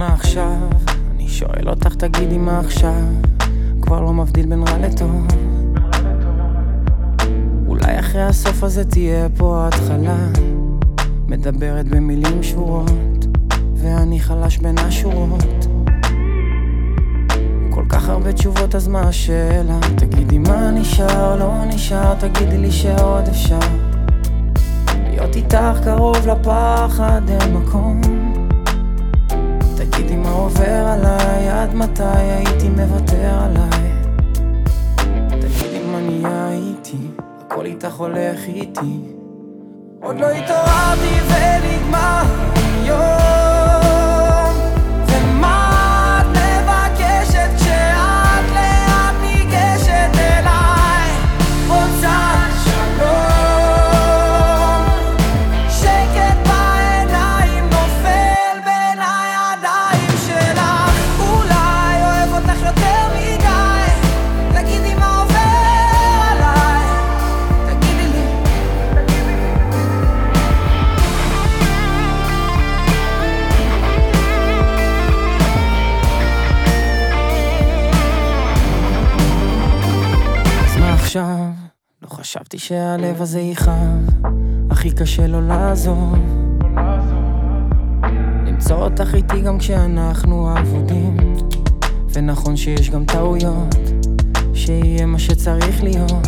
מה עכשיו? אני שואל אותך תגידי מה עכשיו? כבר לא מבדיל בין רע לטוב. אולי אחרי הסוף הזה תהיה פה התחלה, מדברת במילים שורות ואני חלש בין השורות. כל כך הרבה תשובות, אז מה השאלה? תגידי מה נשאר, לא נשאר, תגידי לי שעוד אפשר להיות איתך קרוב לפחד, אין מקום. תגידי מה עובר עליי, עד מתי הייתי מוותר עליי. תגידי מה נהיה איתי, הכל איתך הולך איתי. עוד לא התעוררתי ונגמר יום, ומה את מבקשת כשאת לאט ניגשת אליי? רוצה שלום, שקט בעיניים נופל בין הידיים שלך. אולי אוהב אותך יותר מדי, תגידי מה עובר עליי, תגידי לי. אז מה עכשיו? לא חשבתי שהלב הזה יכאב, הכי קשה לו לעזוב, למצוא אותך איתי גם כשאנחנו אבודים. ונכון שיש גם טעויות, שיהיה מה שצריך להיות.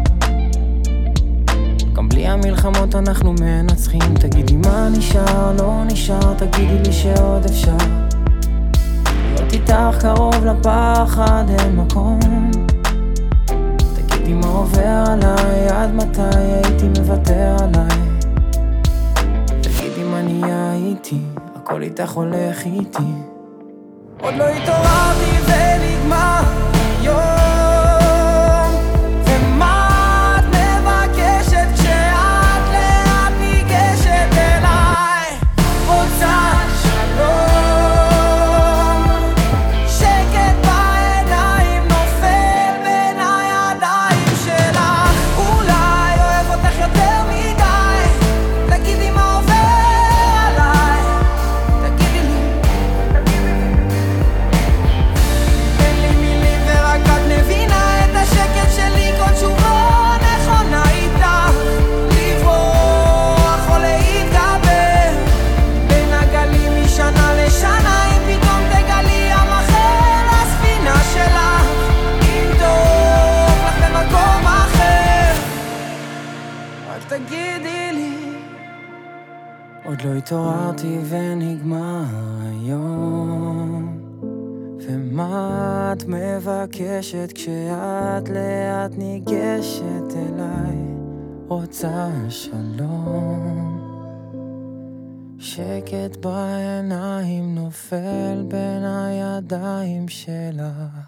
גם בלי המלחמות אנחנו מנצחים. תגידי מה נשאר, לא נשאר, תגידי לי שעוד אפשר להיות איתך קרוב לפחד, אין מקום. תגידי מה עובר עליי, עד מתי הייתי מוותר עליי. תגידי מה נהיה איתי, הכל איתך הולך איתי. עוד לא התעוררתי ונגמר יום, ומה את מבקשת כשאת לאט ניגשת אליי? רוצה שלום, שקט בעיניים נופל בין הידיים שלך. אולי אוהב אותך יותר מדי, תגידי מה עובר עליי, תגידי לי. אין לי מילים ורק את מבינה את השקט שלי, כל תשובה נכונה איתך. לברוח או להתגבר בין הגלים משנה לשנה, אם פתאום תגלי ים אחר לספינה שלך, אם טוב לך במקום אחר, רק תגידי לי. עוד לא התעוררתי ונגמר היום, ומה את מבקשת כשאת לאט ניגשת אליי? רוצה שלום, שקט בעיניים נופל בין הידיים שלך.